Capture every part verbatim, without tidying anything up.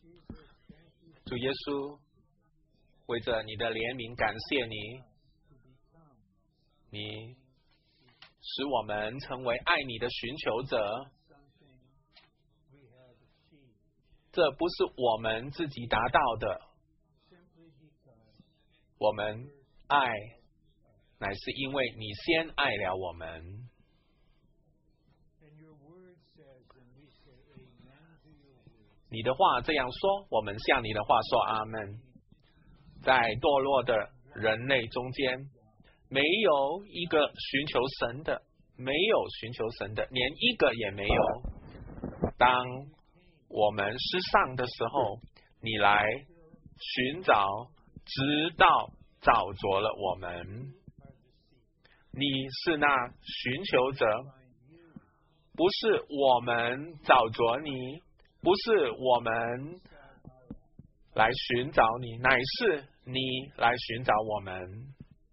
主耶稣，为着你的怜悯感谢你，你使我们成为爱你的寻求者。这不是我们自己达到的，我们爱乃是因为你先爱了我们。你的话这样说，我们向你的话说阿们。在堕落的人类中间，没有一个寻求神的，没有寻求神的，连一个也没有。当我们失丧的时候，你来寻找，直到找着了我们。你是那寻求者，不是我们找着你，不是我们来寻找你，乃是你来寻找我们。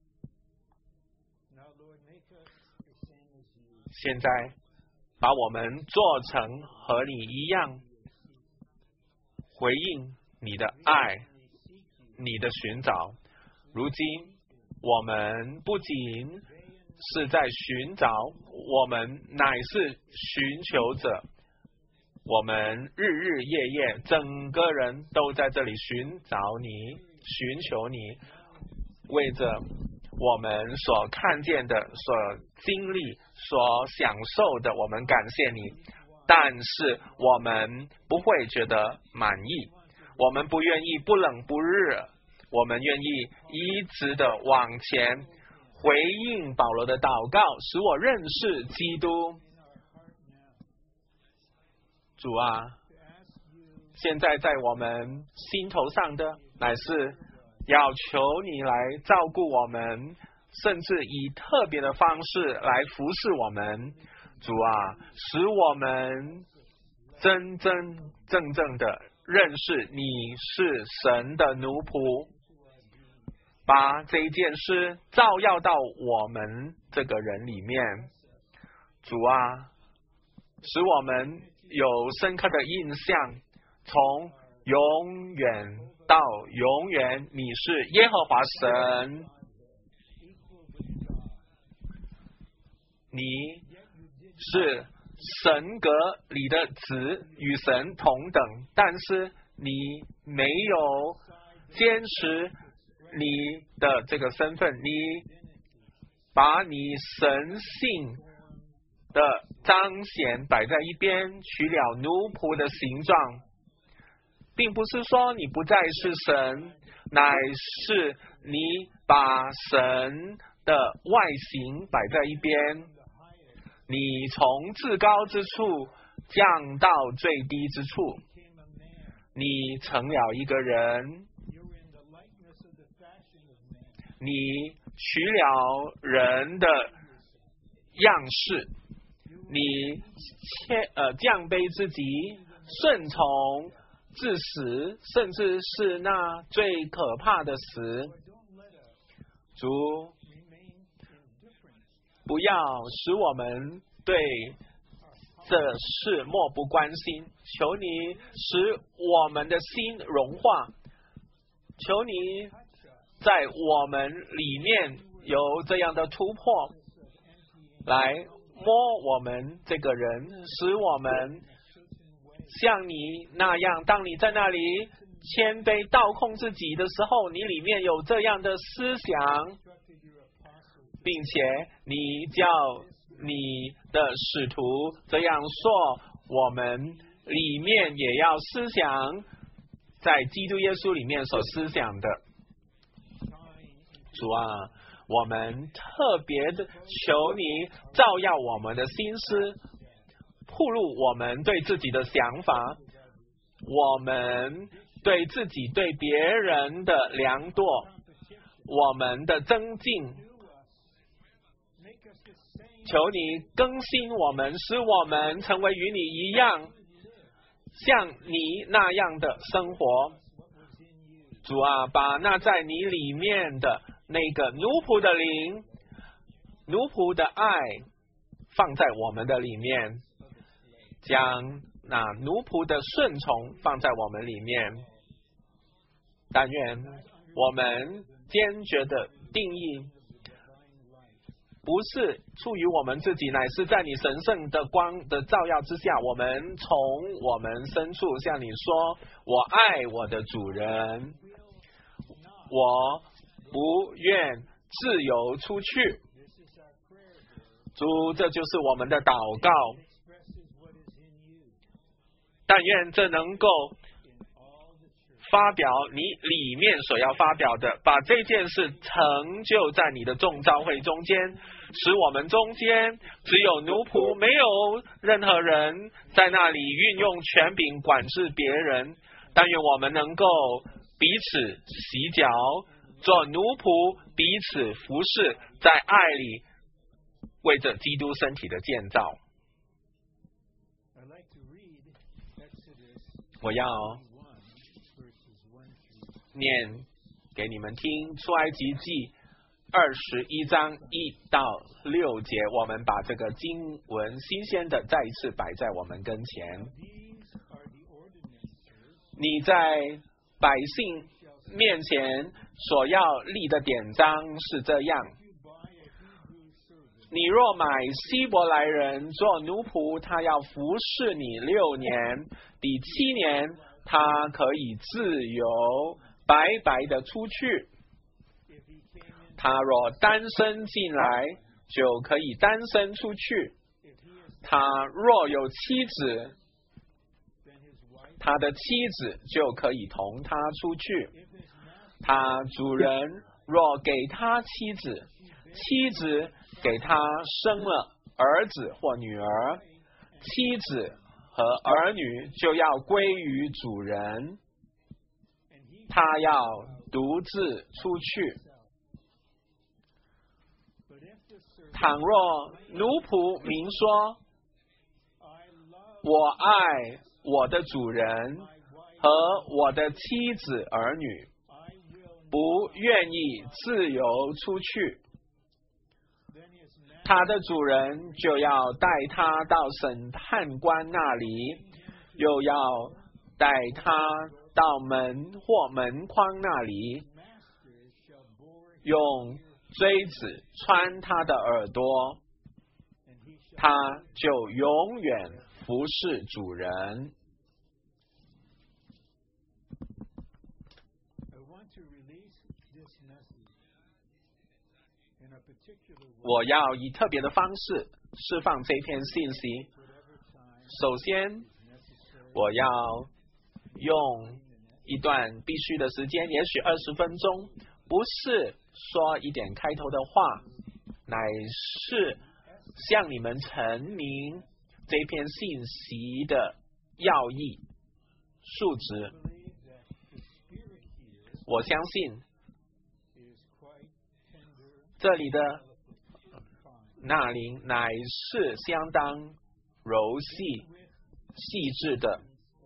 现在把我们做成和你一样，回应你的爱，你的寻找。如今我们不仅是在寻找，我们乃是寻求者。我们日日夜夜，整个人都在这里寻找你，寻求你。为着我们所看见的、所经历、所享受的，我们感谢你。但是我们不会觉得满意，我们不愿意不冷不热，我们愿意一直的往前，回应保罗的祷告，使我认识基督。主啊，现在在我们心头上的，乃是要求你来照顾我们，甚至以特别的方式来服侍我们。主啊，使我们真真正正的认识你是神的奴仆，把这一件事照耀到我们这个人里面。主啊，使我们有深刻的印象，从永远到永远，你是耶和华神，你是神格里的子，与神同等，但是你没有坚持你的这个身份，你把你神性的彰显摆在一边，取了奴仆的形状，并不是说你不再是神，乃是你把神的外形摆在一边，你从至高之处降到最低之处，你成了一个人，你取了人的样式，你切呃降卑自己，顺从至死，甚至是那最可怕的死。主，不要使我们对这事漠不关心，求你使我们的心融化，求你在我们里面有这样的突破，来摸我们这个人，使我们像你那样，当你在那里谦卑倒空自己的时候，你里面有这样的思想，并且你叫你的使徒这样说，我们里面也要思想在基督耶稣里面所思想的。主啊，我们特别的求你照耀我们的心思，暴露我们对自己的想法，我们对自己对别人的量度，我们的增进，求你更新我们，使我们成为与你一样，像你那样的生活。主啊，把那在你里面的那个奴仆的灵，奴仆的爱放在我们的里面，将那奴仆的顺从放在我们里面。但愿我们坚决的定义不是出于我们自己，乃是在你神圣的光的照耀之下，我们从我们深处向你说，我爱我的主人，我不愿自由出去。主，这就是我们的祷告。但愿这能够发表你里面所要发表的，把这件事成就在你的众召会中间，使我们中间只有奴仆，没有任何人在那里运用权柄管制别人。但愿我们能够彼此洗脚，做奴仆，彼此服侍，在爱里为着基督身体的建造。我要念给你们听出埃及记二十一章一到六节，我们把这个经文新鲜的再一次摆在我们跟前。你在百姓面前所要立的典章是这样：你若买希伯来人做奴仆，他要服侍你六年，第七年他可以自由白白的出去。他若单身进来，就可以单身出去。他若有妻子，他的妻子就可以同他出去。他主人若给他妻子，妻子给他生了儿子或女儿，妻子和儿女就要归于主人，他要独自出去。倘若奴仆明说，我爱我的主人和我的妻子儿女，不愿意自由出去，他的主人就要带他到审判官那里，又要带他到门或门框那里，用锥子穿他的耳朵，他就永远服侍主人。我要以特别的方式释放这篇信息。首先，我要用一段必须的时间，也许二十分钟，不是说一点开头的话，乃是向你们陈明这篇信息的要义、数值。我相信这里的纳灵乃是相当柔细、细致的。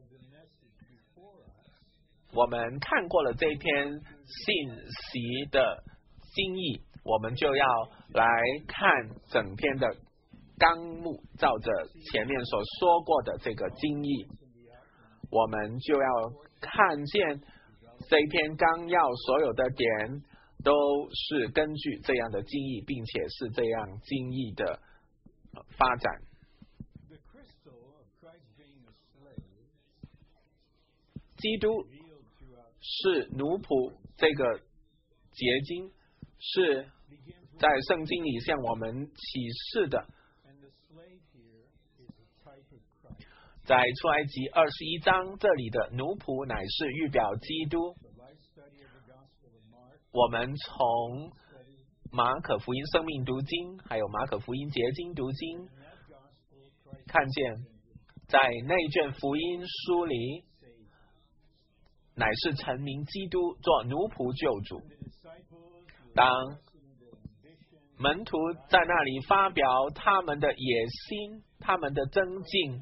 我们看过了这篇信息的经义，我们就要来看整篇的纲目，照着前面所说过的这个经义，我们就要看见这篇纲要所有的点都是根据这样的经义，并且是这样经义的发展。基督是奴仆，这个结晶是在圣经里向我们启示的。在出埃及二十一章，这里的奴仆乃是预表基督。我们从马可福音生命读经，还有马可福音结晶读经，看见在那卷福音书里，乃是陈明基督做奴仆救主。当门徒在那里发表他们的野心、他们的增进，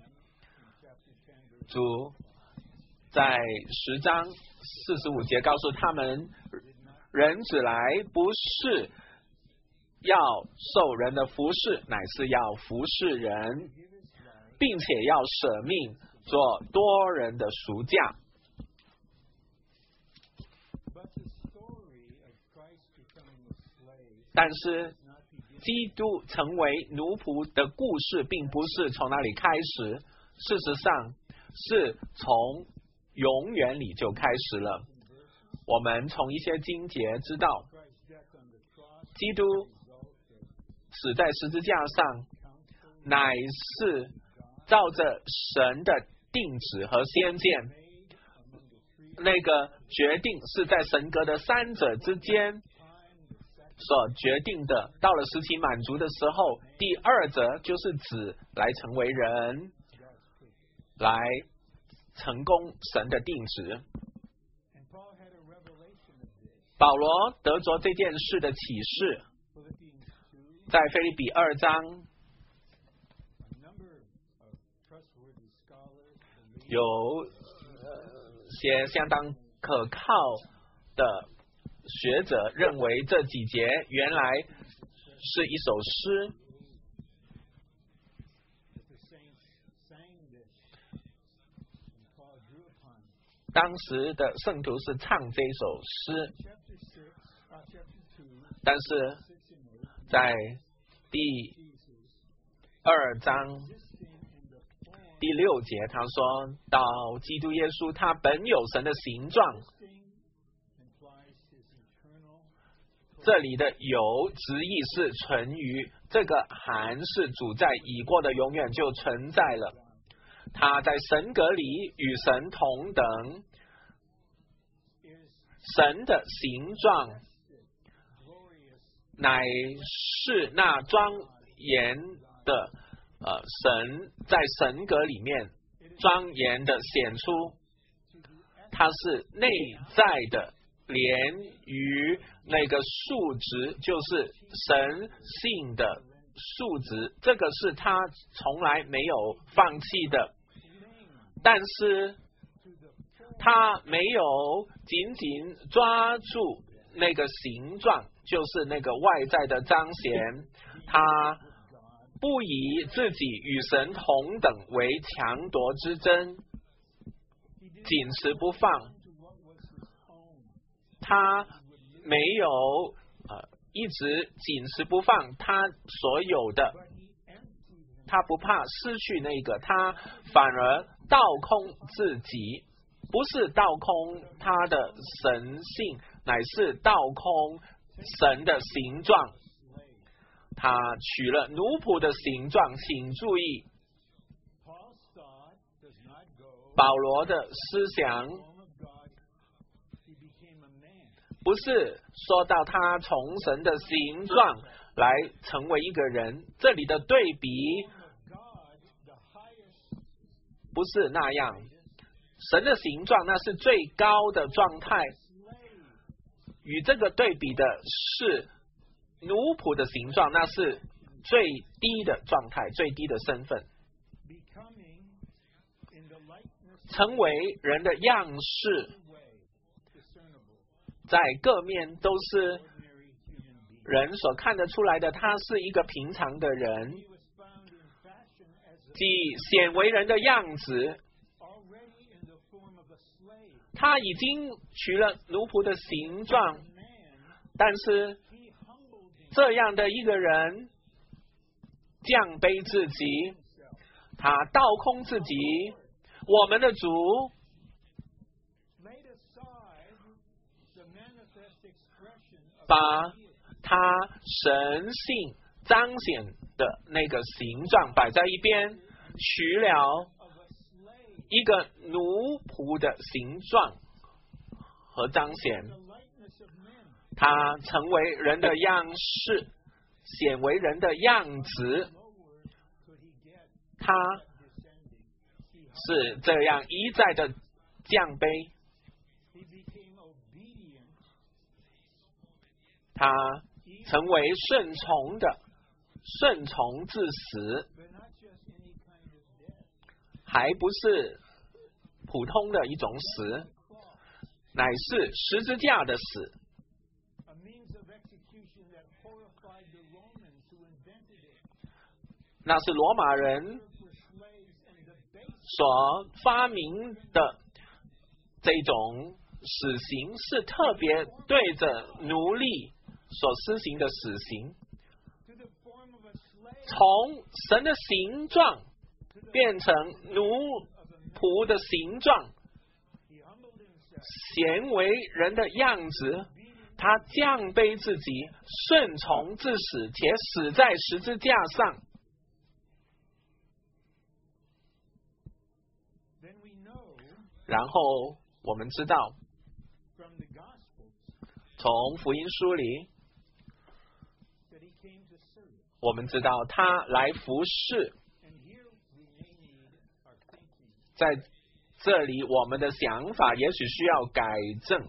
主在十章四十五节告诉他们，人子来不是要受人的服侍，乃是要服侍人，并且要舍命做多人的赎价。但是基督成为奴仆的故事并不是从那里开始，事实上是从永远里就开始了。我们从一些经节知道，基督死在十字架上，乃是照着神的定旨和先见，那个决定是在神格的三者之间所决定的。到了时期满足的时候，第二者就是子来成为人，来成功神的定旨。保罗得着这件事的启示，在腓立比二章有些相当可靠的学者认为这几节原来是一首诗，当时的圣徒是唱这首诗，但是在第二章第六节他说到基督耶稣他本有神的形状，这里的有直译是存于，这个含是主在已过的永远就存在了，他在神格里与神同等，神的形状乃是那庄严的呃神在神格里面庄严的显出，它是内在的连于那个数值，就是神性的数值，这个是他从来没有放弃的，但是他没有紧紧抓住那个形状，就是那个外在的彰显，他不以自己与神同等为强夺之争，紧持不放，他没有呃一直紧持不放他所有的，他不怕失去那个，他反而倒空自己，不是倒空他的神性，乃是倒空神的形状，他取了奴仆的形状。请注意，保罗的思想不是说到他从神的形状来成为一个人，这里的对比不是那样，神的形状那是最高的状态，与这个对比的是奴仆的形状，那是最低的状态，最低的身份，成为人的样式，在各面都是人所看得出来的，他是一个平常的人，即显为人的样子，他已经取了奴仆的形状，但是这样的一个人降卑自己，他倒空自己，我们的主把他神性彰显的那个形状摆在一边，取了一个奴仆的形状和彰显，他成为人的样式，显为人的样子，他是这样一再的降卑，他成为顺从的，顺从至死，还不是普通的一种死，乃是十字架的死，那是罗马人所发明的这种死刑是特别对着奴隶所施行的死刑，从神的形状变成奴仆的形状，显为人的样子，他降卑自己，顺从至死，且死在十字架上。然后我们知道，从福音书里，我们知道他来服侍。在这里，我们的想法也许需要改正。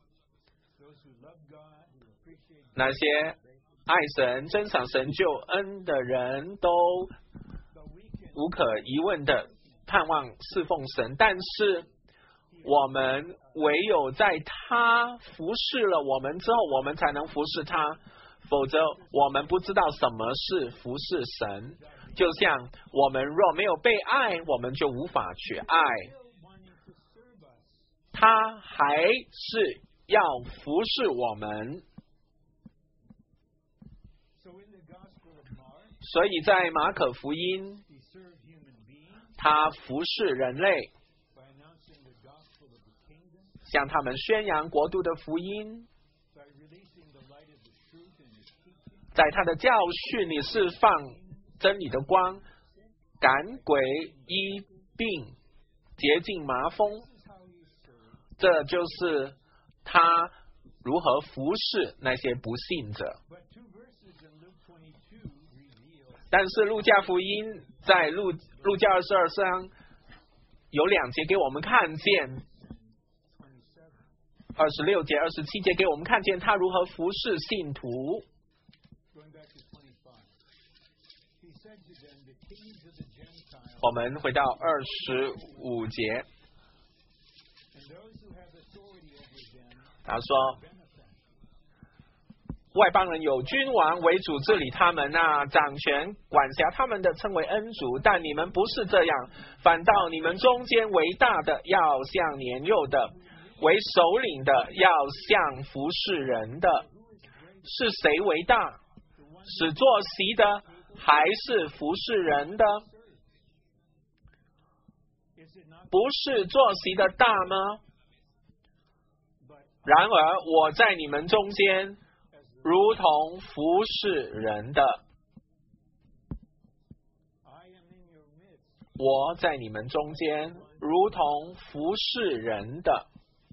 那些爱神、珍赏神救恩的人都无可疑问的盼望侍奉神，但是我们唯有在他服侍了我们之后，我们才能服侍他，否则我们不知道什么是服侍神。就像我们若没有被爱，我们就无法去爱。他还是要服侍我们。所以在马可福音，他服侍人类，向他们宣扬国度的福音，在他的教训里释放真理的光，赶鬼、医病、洁净麻风，这就是他如何服侍那些不信者。但是路加福音在路路加二十二章有两节给我们看见，二十六节、二十七节给我们看见他如何服侍信徒。我们回到二十五节，他说，外邦人有君王为主治理他们啊，掌权管辖他们的称为恩主，但你们不是这样，反倒你们中间为大的要像年幼的，为首领的要像服侍人的。是谁为大？是坐席的还是服侍人的？不是坐席的大吗？然而我在你们中间如同服侍人的，我在你们中间如同服侍人的。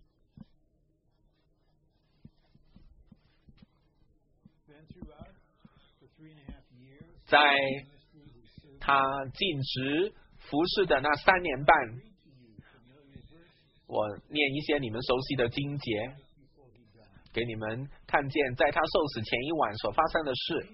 在他尽职服侍的那三年半，我念一些你们熟悉的经节给你们看见，在他受死前一晚所发生的事。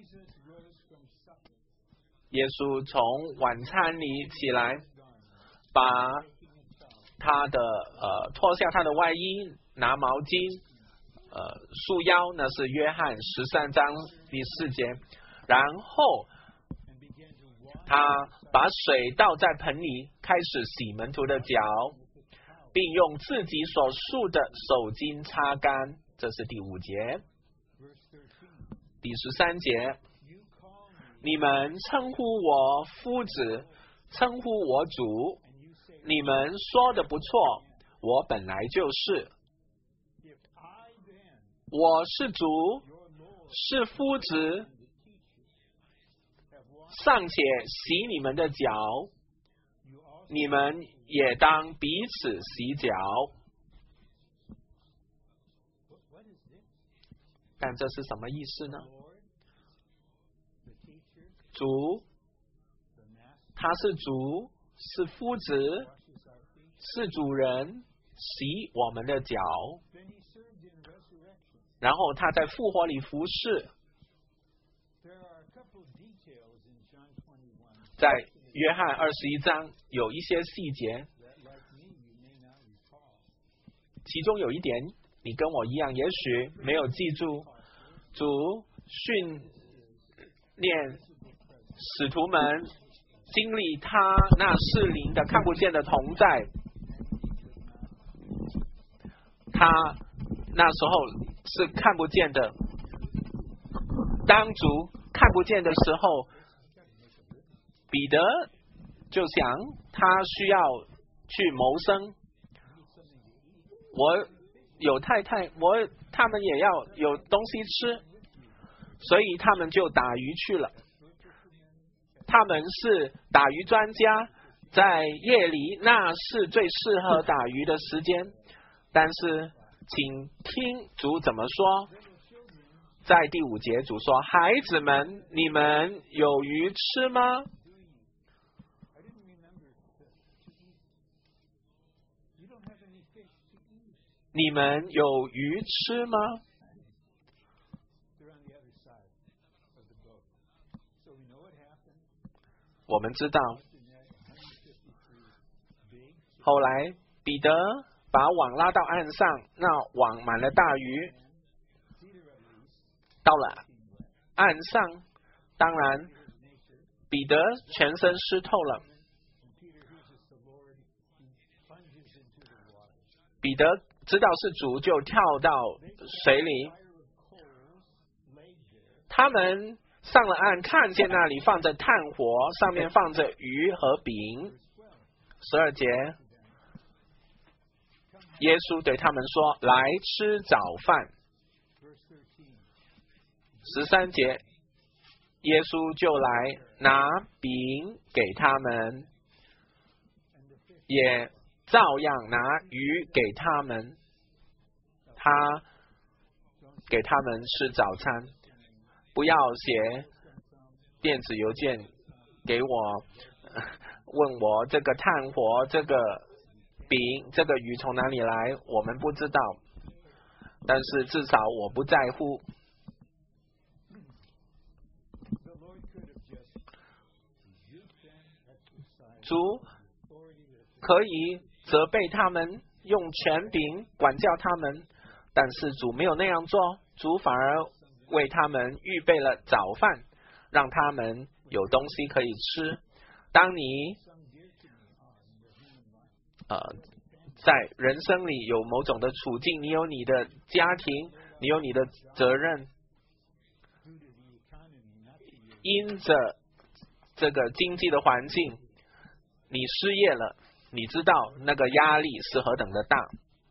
耶稣从晚餐里起来，把他的呃脱下他的外衣，拿毛巾呃束腰，那是约翰十三章第四节。然后他把水倒在盆里，开始洗门徒的脚，并用自己所束的手巾擦干。这是第五节。第十三节，你们称呼我夫子，称呼我主，你们说的不错，我本来就是。我是主，是夫子，尚且洗你们的脚，你们也当彼此洗脚。但这是什么意思呢？主，他是主，是夫子，是主人，洗我们的脚，然后他在复活里服侍。在约翰二十一章有一些细节，其中有一点你跟我一样也许没有记住。主训练使徒们经历他那是灵的看不见的同在。他那时候是看不见的，当主看不见的时候，彼得就想他需要去谋生。我有太太，我他们也要有东西吃，所以他们就打鱼去了。他们是打鱼专家，在夜里那是最适合打鱼的时间。但是请听主怎么说，在第五节主说：孩子们，你们有鱼吃吗？你们有鱼吃吗？我们知道，后来彼得把网拉到岸上，那网满了大鱼，到了岸上，当然彼得全身湿透了。彼得知道是主，就跳到水里。他们上了岸，看见那里放着炭火，上面放着鱼和饼。十二节，耶稣对他们说：来吃早饭。十三节，耶稣就来拿饼给他们，也照样拿鱼给他们。他给他们吃早餐。不要写电子邮件给我，问我这个炭火、这个饼、这个鱼从哪里来，我们不知道。但是至少我不在乎。主可以责备他们，用权柄管教他们，但是主没有那样做，主反而为他们预备了早饭，让他们有东西可以吃。当你呃在人生里有某种的处境，你有你的家庭，你有你的责任，因着这个经济的环境，你失业了，你知道那个压力是何等的大。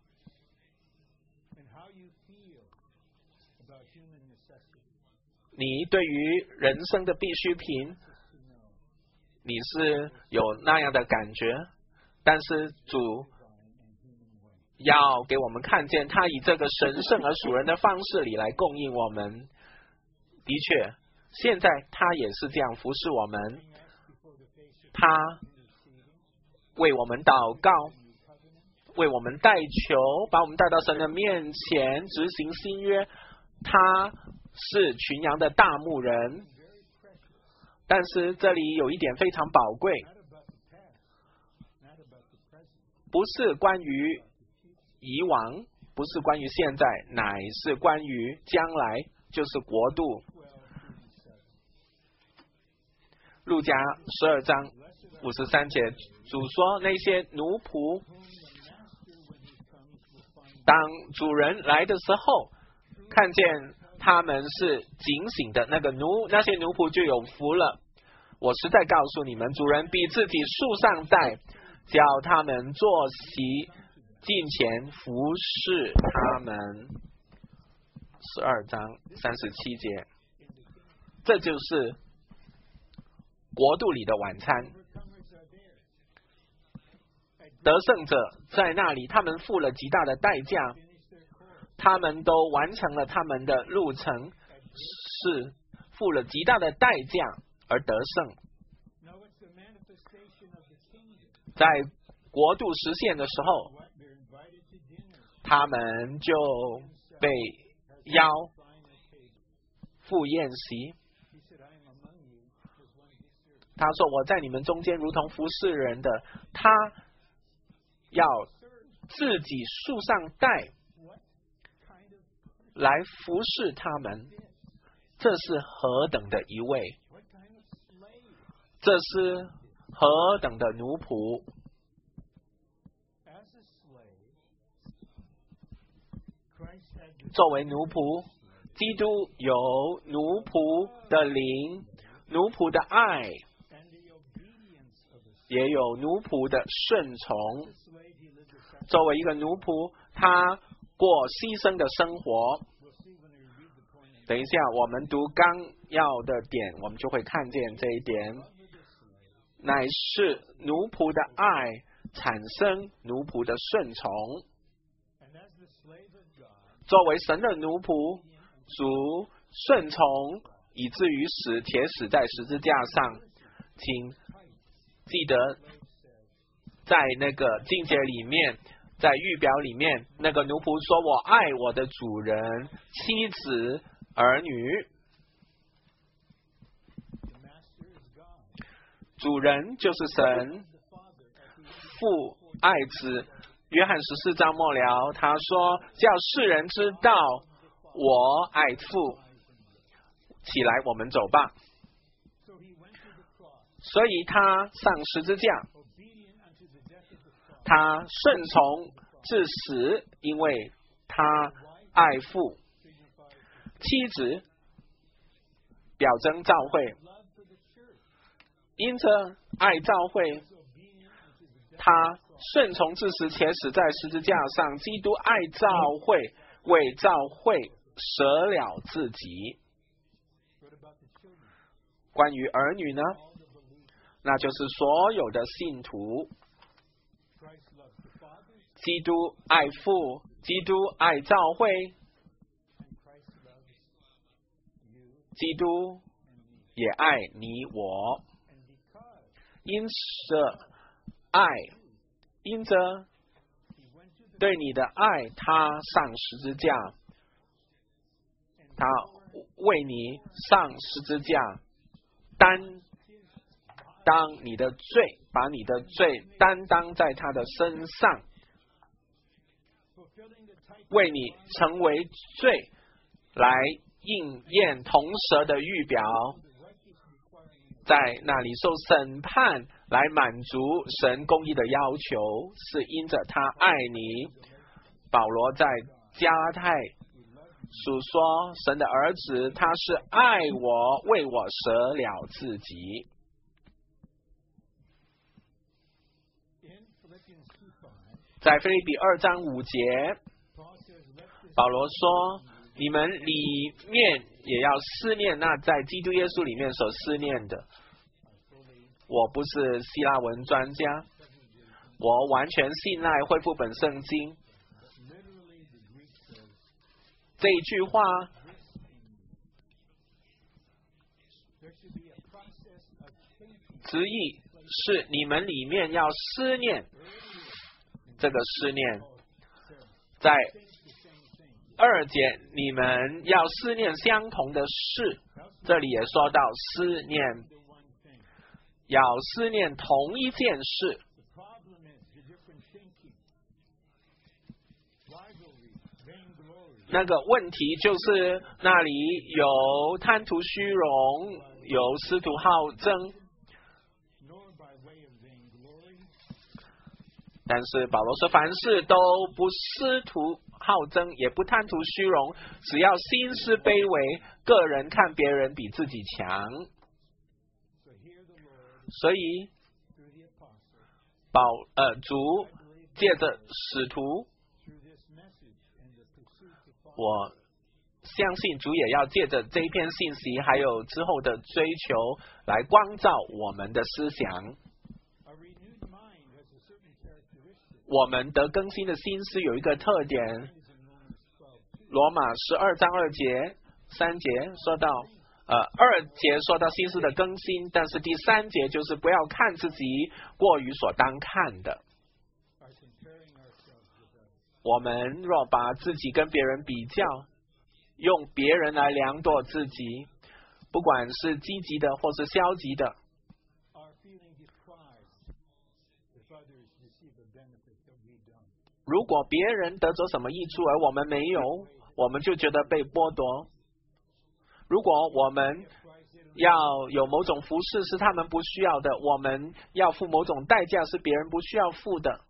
你对于人生的必需品，你是有那样的感觉，但是主要给我们看见，他以这个神圣而属人的方式里来供应我们。的确，现在他也是这样服侍我们，他为我们祷告，为我们代求，把我们带到神的面前，执行新约。他是群羊的大牧人，但是这里有一点非常宝贵，不是关于以往，不是关于现在，乃是关于将来，就是国度。路加十二章五十三节，主说那些奴仆，当主人来的时候，看见他们是警醒的，那个奴那些奴仆就有福了。我实在告诉你们，主人比自己束上带，叫他们坐席近前服侍他们。十二章三十七节，这就是国度里的晚餐。得胜者在那里，他们付了极大的代价，他们都完成了他们的路程，是付了极大的代价而得胜。在国度实现的时候，他们就被邀赴宴席。他说：我在你们中间如同服侍人的，他要自己束上带来服侍他们，这是何等的一位！这是何等的奴仆。作为奴仆，基督有奴仆的灵，奴仆的爱，也有奴仆的顺从。作为一个奴仆，他过牺牲的生活。等一下我们读纲要的点，我们就会看见这一点，乃是奴仆的爱产生奴仆的顺从。作为神的奴仆，主顺从以至于使铁死在十字架上。请记得在那个经节里面，在预表里面，那个奴仆说，我爱我的主人、妻子、儿女。主人就是神，父爱子。约翰十四章末了，他说，叫世人知道我爱父。起来，我们走吧。所以他上十字架，他顺从至死，因为他爱父。妻子表征教会，因着爱教会，他顺从至死，且死在十字架上。基督爱教会，为教会舍了自己。关于儿女呢，那就是所有的信徒。基督爱父，基督爱教会，基督也爱你我。因着爱，因着对你的爱，他上十字架，他为你上十字架，担当你的罪，把你的罪担当在他的身上，为你成为罪，来应验同蛇的预表，在那里受审判，来满足神公义的要求，是因着他爱你。保罗在加拉太书说，神的儿子他是爱我，为我舍了自己。在腓立比二章五节，保罗说，你们里面也要思念那在基督耶稣里面所思念的。我不是希腊文专家，我完全信赖恢复本圣经。这一句话直译是你们里面要思念，这个思念在二节，你们要思念相同的事，这里也说到思念，要思念同一件事。那个问题就是那里有贪图虚荣，有私图好争。但是保罗说，凡事都不私图好争，也不贪图虚荣，只要心思卑微，个人看别人比自己强。所以保呃主借着使徒，我相信主也要借着这一篇信息，还有之后的追求，来光照我们的思想。我们得更新的心思有一个特点，罗马十二章二节、三节说到，呃，二节说到心思的更新，但是第三节就是不要看自己过于所当看的。我们若把自己跟别人比较，用别人来量度自己，不管是积极的或是消极的，如果别人得着什么益处而我们没有，我们就觉得被剥夺。 如果我们要有某种服事是他们不需要的，我们要付某种代价是别人不需要付的，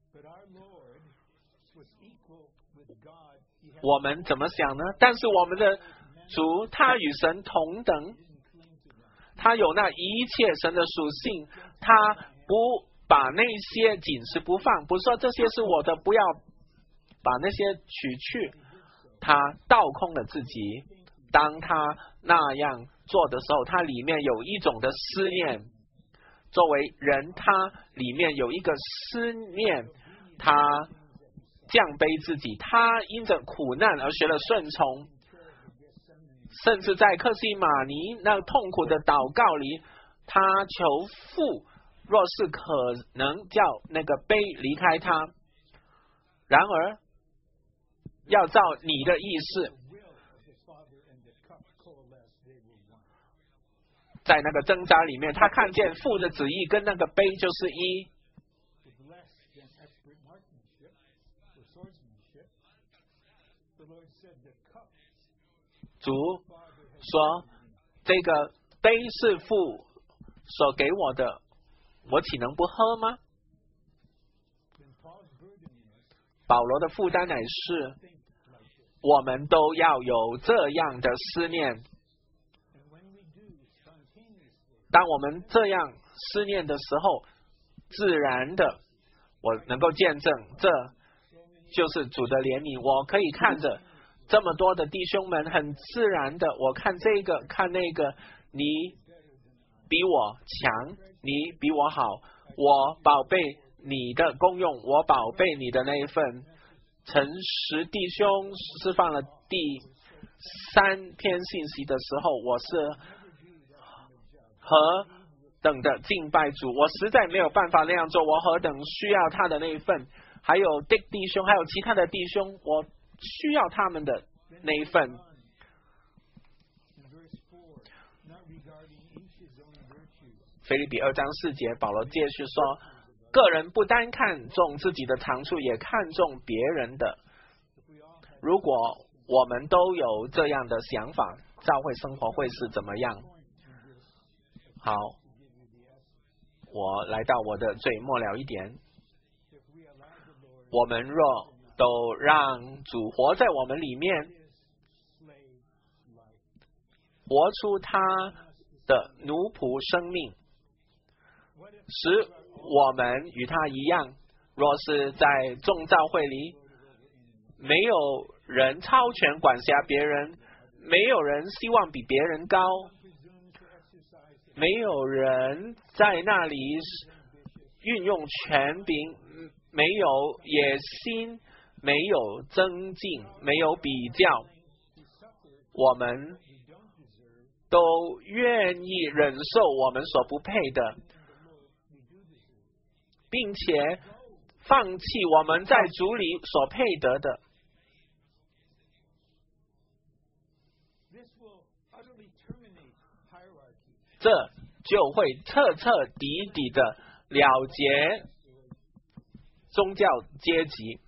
我们怎么想呢？但是我们的主他与神同等，他有那一切神的属性，他不把那些仅是不放，不说这些是我的，不要把那些取去，他倒空了自己。当他那样做的时候，他里面有一种的思念，作为人他里面有一个思念，他降卑自己，他因着苦难而学了顺从，甚至在客西马尼那痛苦的祷告里，他求父若是可能叫那个杯离开他，然而要照你的意思。在那个挣扎里面，他看见父的旨意跟那个杯就是一。主说这个杯是父所给我的，我岂能不喝吗？保罗的负担乃是我们都要有这样的思念，当我们这样思念的时候，自然的我能够见证这就是主的怜悯。我可以看着这么多的弟兄们，很自然的我看这个看那个，你比我强，你比我好，我宝贝你的功用，我宝贝你的那一份。诚实弟兄释放了第三篇信息的时候，我是何等的敬拜主，我实在没有办法那样做，我何等需要他的那一份。还有弟弟兄，还有其他的弟兄，我需要他们的那一份。腓立比二章四节，保罗继续说，个人不单看重自己的长处，也看重别人的。如果我们都有这样的想法，教会生活会是怎么样？好，我来到我的最末了一点，我们若都让主活在我们里面，活出他的奴仆生命，使我们与他一样。若是在众教会里，没有人超权管辖别人，没有人希望比别人高，没有人在那里运用权柄，没有野心，没有增进，没有比较，我们都愿意忍受我们所不配的，并且放弃我们在主里所配得的。这就会彻彻底底的了结宗教阶级，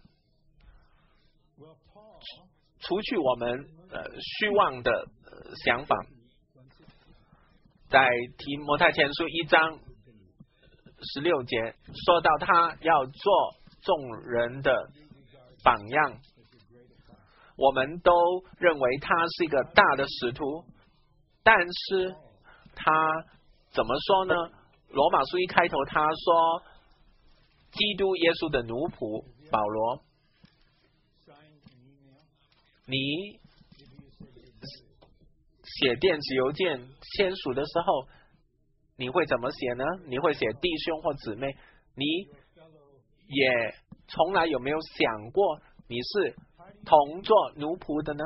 除去我们呃虚妄的、呃、想法。在提摩太前书一章十六节说到，他要做众人的榜样。我们都认为他是一个大的使徒，但是他怎么说呢？罗马书一开头他说，基督耶稣的奴仆保罗，你写电子邮件签署的时候，你会怎么写呢？你会写弟兄或姊妹？你也从来有没有想过你是同做奴仆的呢？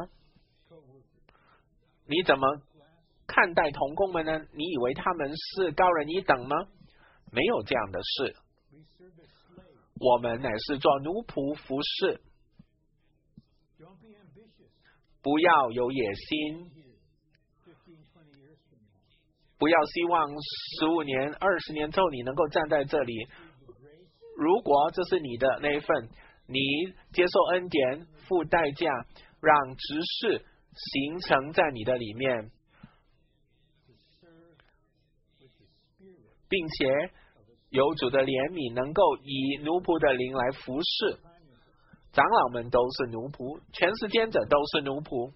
你怎么看待同工们呢？你以为他们是高人一等吗？没有这样的事，我们乃是做奴仆服侍。不要有野心，不要希望十五年、二十年之后你能够站在这里。如果这是你的那一份，你接受恩典，付代价，让执事形成在你的里面，并且有主的怜悯，能够以奴仆的灵来服侍。长老们都是奴仆，全世间者都是奴仆。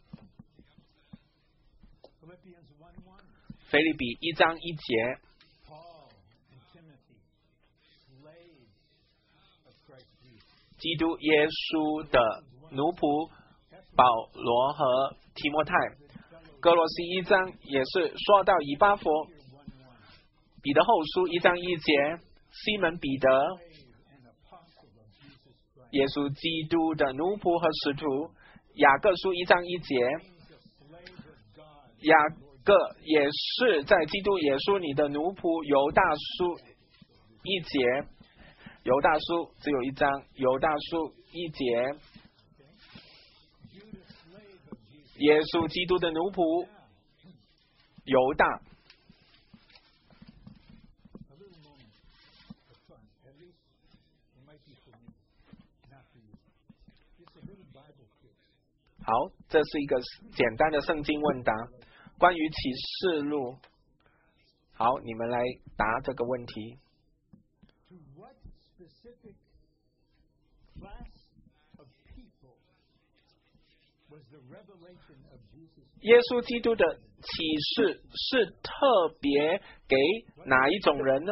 腓立比一章一节，基督耶稣的奴仆保罗和提摩太。哥罗西一章也是说到以巴弗。彼得后书一章一节，西门彼得，耶稣基督的奴仆和使徒。雅各书一章一节，雅各也是在基督耶稣你的奴仆。犹大书一节，犹大书只有一章，犹大书一节，耶稣基督的奴仆犹大。好，这是一个简单的圣经问答，关于启示录。好，你们来答这个问题。耶稣基督的启示是特别给哪一种人呢？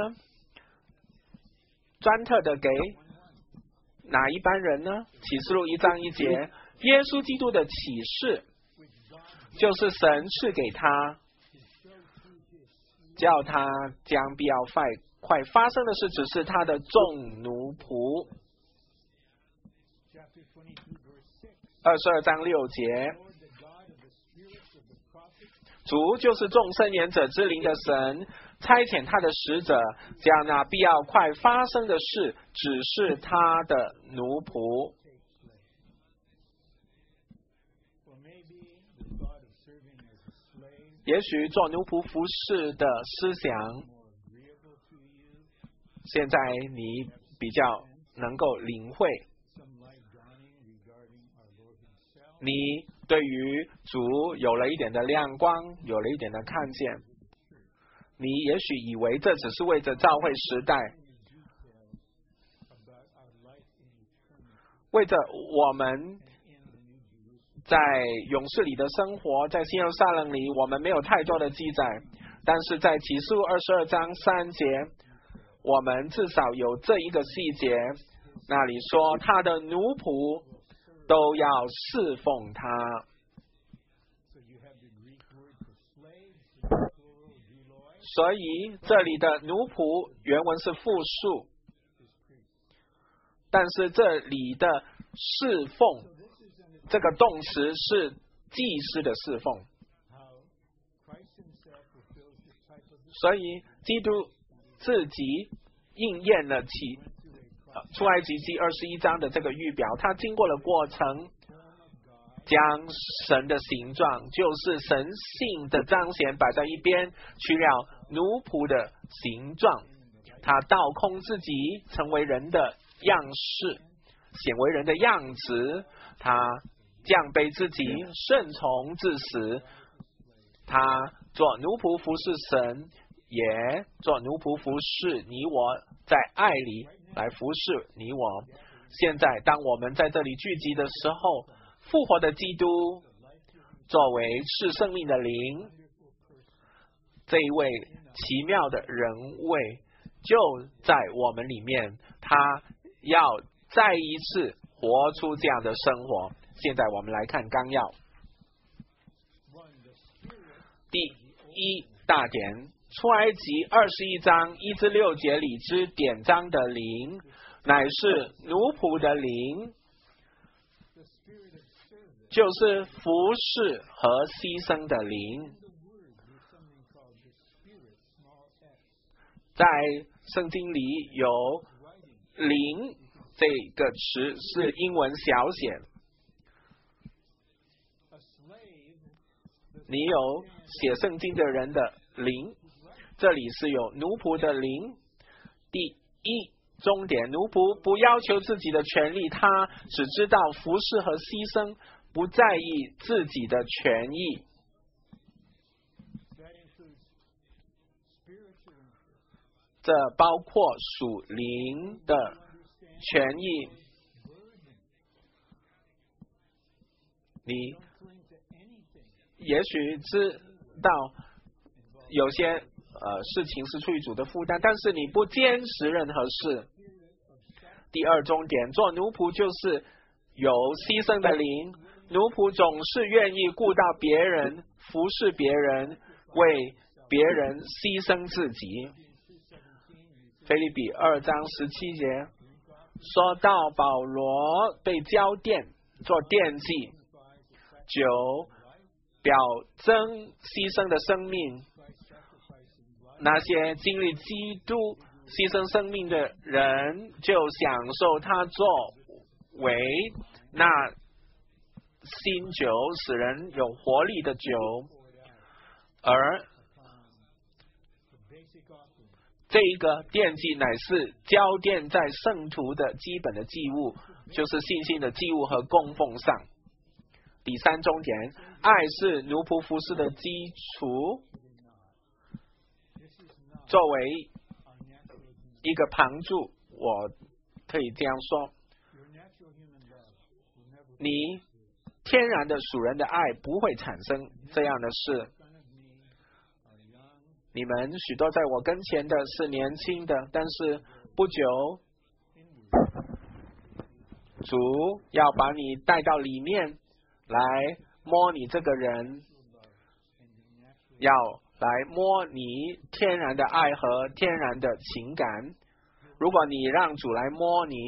专特的给哪一般人呢？启示录一章一节，耶稣基督的启示就是神赐给他，叫他将必要快快发生的事指示他的众奴仆。二十二章六节，主就是众圣言者之灵的神，差遣他的使者，将那必要快发生的事指示他的奴仆。也许做奴仆服侍的思想，现在你比较能够领会，你对于主有了一点的亮光，有了一点的看见。你也许以为这只是为着教会时代，为着我们在勇士里的生活，在新耶路撒冷里我们没有太多的记载，但是在启示录二十二章三节，我们至少有这一个细节，那里说他的奴仆都要侍奉他。所以这里的奴仆原文是复数，但是这里的侍奉这个动词是祭司的侍奉。所以基督自己应验了其出埃及记二十一章的这个预表，他经过了过程，将神的形状，就是神性的彰显摆在一边，取了奴仆的形状，他倒空自己，成为人的样式，显为人的样子，他降卑自己，顺从至死，他做奴仆服侍神，也做奴仆服侍你我，在爱里来服侍你我。现在当我们在这里聚集的时候，复活的基督作为赐生命的灵，这一位奇妙的人位就在我们里面，他要再一次活出这样的生活。现在我们来看纲要。第一大点，出埃及二十一章一至六节里之典章的灵，乃是奴仆的灵，就是服侍和牺牲的灵。在圣经里有灵这个词是英文小写，你有写圣经的人的灵，这里是有奴仆的灵。第一重点，奴仆不要求自己的权利，他只知道服侍和牺牲， 不在意自己的权益。这包括属灵的权益。你也许知道有些呃事情是出于主的负担，但是你不坚持任何事。第二重点，做奴仆就是有牺牲的灵，奴仆总是愿意顾到别人，服侍别人，为别人牺牲自己。腓立比二章十七节说到保罗被交奠做奠祭，九表征牺牲的生命，那些经历基督牺牲生命的人就享受他作为那新酒，使人有活力的酒。而这一个奠祭乃是交奠在圣徒的基本的祭物，就是信心的祭物和供奉上。第三重点，爱是奴仆服侍的基础。作为一个旁注，我可以这样说，你天然的属人的爱不会产生这样的事。你们许多在我跟前的是年轻的，但是不久主要把你带到里面来摸你这个人，要来摸你天然的爱和天然的情感。如果你让主来摸你，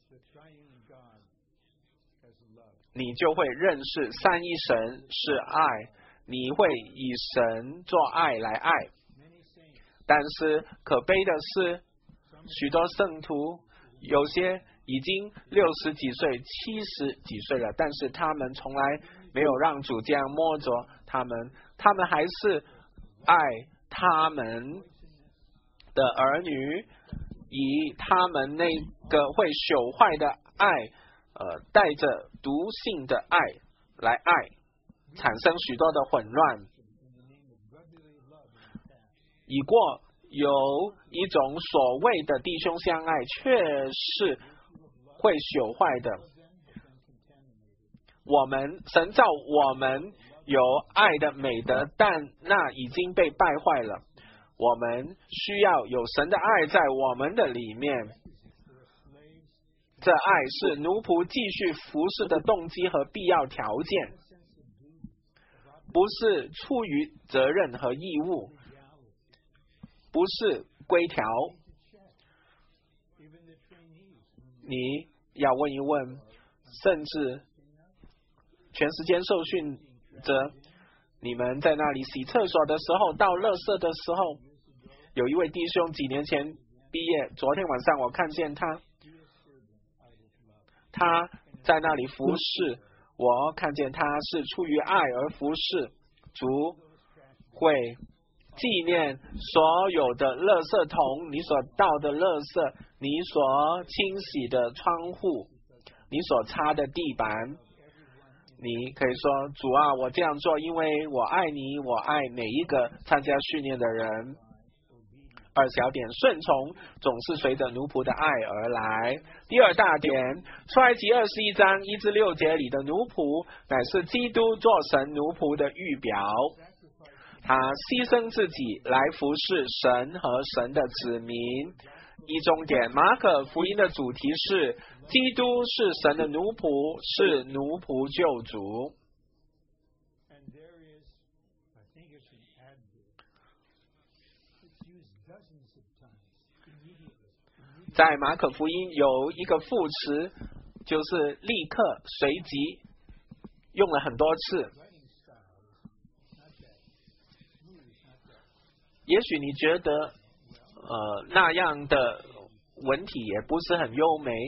你就会认识三一神是爱，你会以神做爱来爱。但是可悲的是，许多圣徒有些已经六十几岁、七十几岁了，但是他们从来没有让主这样摸着他们，他们还是爱他们的儿女，以他们那个会朽坏的爱，呃，带着毒性的爱来爱，产生许多的混乱。已过有一种所谓的弟兄相爱，却是会朽坏的。我们神造我们有爱的美德，但那已经被败坏了。我们需要有神的爱在我们的里面。这爱是奴仆继续服侍的动机和必要条件，不是出于责任和义务，不是规条。你要问一问，甚至全时间受训者，你们在那里洗厕所的时候，倒垃圾的时候，有一位弟兄几年前毕业，昨天晚上我看见他，他在那里服侍，我看见他是出于爱而服侍。主会纪念所有的垃圾桶，你所倒的垃圾，你所清洗的窗户，你所擦的地板。你可以说，主啊，我这样做因为我爱你，我爱每一个参加训练的人。二小点，顺从总是随着奴仆的爱而来。第二大点，出埃及二十一章一至六节里的奴仆，乃是基督做神奴仆的预表。他牺牲自己来服侍神和神的子民。一重点，马可福音的主题是基督是神的奴仆，是奴仆救主。在马可福音有一个副词，就是立刻、随即，用了很多次。也许你觉得呃那样的文体也不是很优美。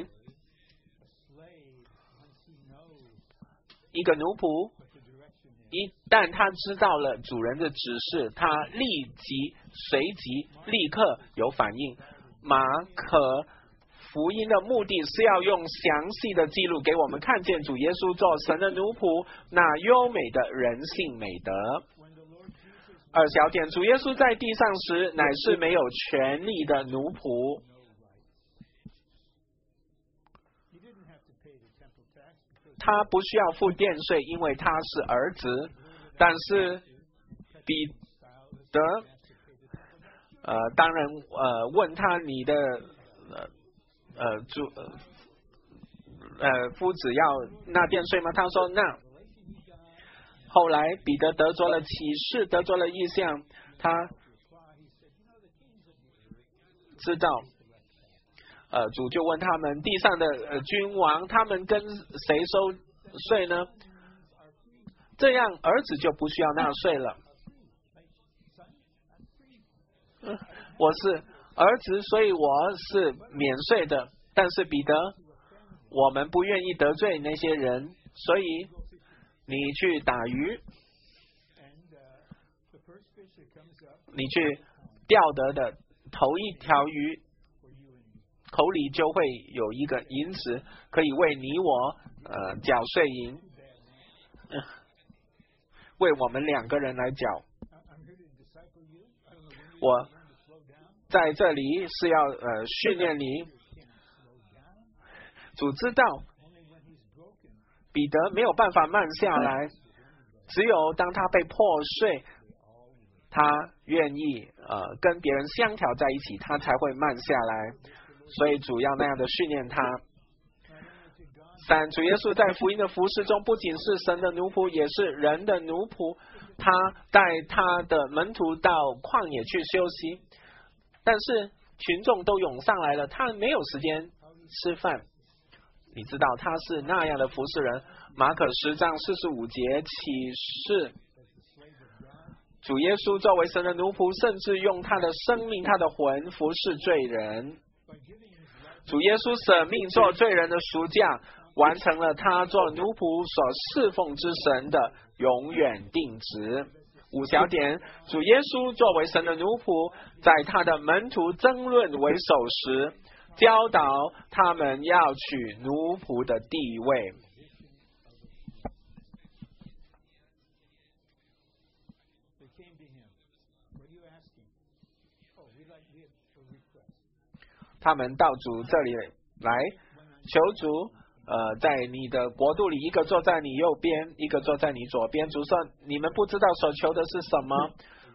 一个奴仆一旦他知道了主人的指示，他立即、随即、立刻有反应。马可福音的目的是要用详细的记录给我们看见主耶稣做神的奴仆那优美的人性美德。二小点，主耶稣在地上时乃是没有权力的奴仆。他不需要付殿税，因为他是儿子。但是彼得，呃，当然，呃，问他你的，呃，呃，主，呃，夫子要纳殿税吗？他说那。后来彼得得着了启示，得着了异象，他知道，呃，主就问他们地上的呃君王，他们跟谁收税呢？这样儿子就不需要纳税了。嗯，我是儿子，所以我是免税的。但是彼得，我们不愿意得罪那些人，所以你去打鱼，你去钓得的头一条鱼口里就会有一个银子，可以为你我呃缴税银，呃，为我们两个人来缴。我在这里是要呃训练你，主知道彼得没有办法慢下来，只有当他被破碎，他愿意呃跟别人相调在一起，他才会慢下来。所以主要那样的训练他。三，主耶稣在福音的服事中，不仅是神的奴仆，也是人的奴仆。他带他的门徒到旷野去休息，但是群众都涌上来了，他没有时间吃饭。你知道他是那样的服侍人。马可十章四十五节启示，主耶稣作为神的奴仆，甚至用他的生命、他的魂服侍罪人。主耶稣舍命做罪人的赎价，完成了他做奴仆所侍奉之神的永远定旨。五小点，主耶稣作为神的奴仆，在他的门徒争论为首时，教导他们要取奴仆的地位。他们到主这里来求主，呃，在你的国度里，一个坐在你右边，一个坐在你左边。主说：你们不知道所求的是什么？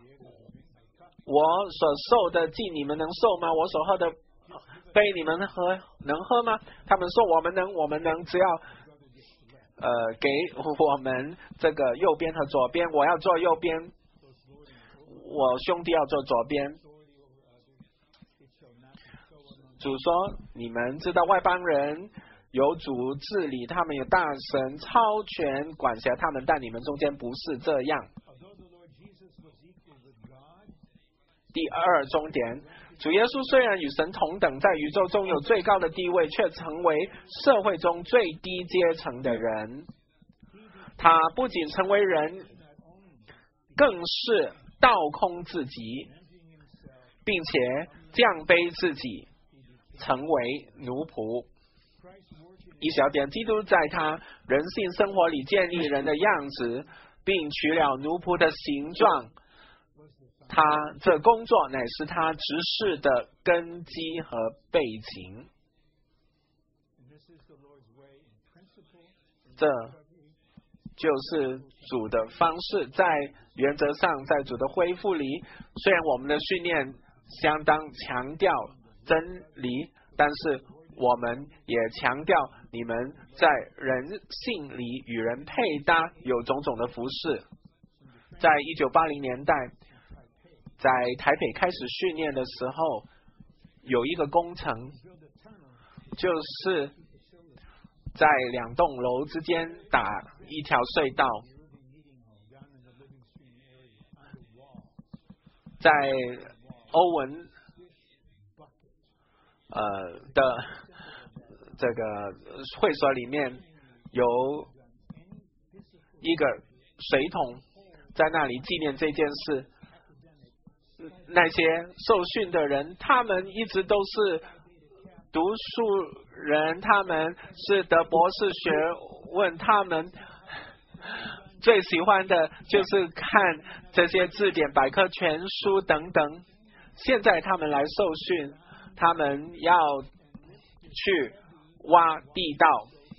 我所受的祭你们能受吗？我所喝的杯你们喝能喝吗？他们说我们能，我们能，只要呃给我们这个右边和左边。我要坐右边，我兄弟要坐左边。主说：你们知道外邦人有主治理，他们有大神超权管辖他们，但你们中间不是这样。第二重点，主耶稣虽然与神同等，在宇宙中有最高的地位，却成为社会中最低阶层的人。他不仅成为人，更是倒空自己，并且降卑自己，成为奴仆。一小点，基督在他人性生活里建立人的样子，并取了奴仆的形状。他这工作乃是他执事的根基和背景。这就是主的方式。在原则上，在主的恢复里，虽然我们的训练相当强调真理，但是我们也强调你们在人性里与人配搭，有种种的服事。在一九八零年代，在台北开始训练的时候，有一个工程，就是在两栋楼之间打一条隧道，在欧文呃的这个会所里面有一个水桶，在那里纪念这件事。那些受训的人，他们一直都是读书人，他们是得博士学问，他们最喜欢的就是看这些字典、百科全书等等。现在他们来受训，他们要去挖地道，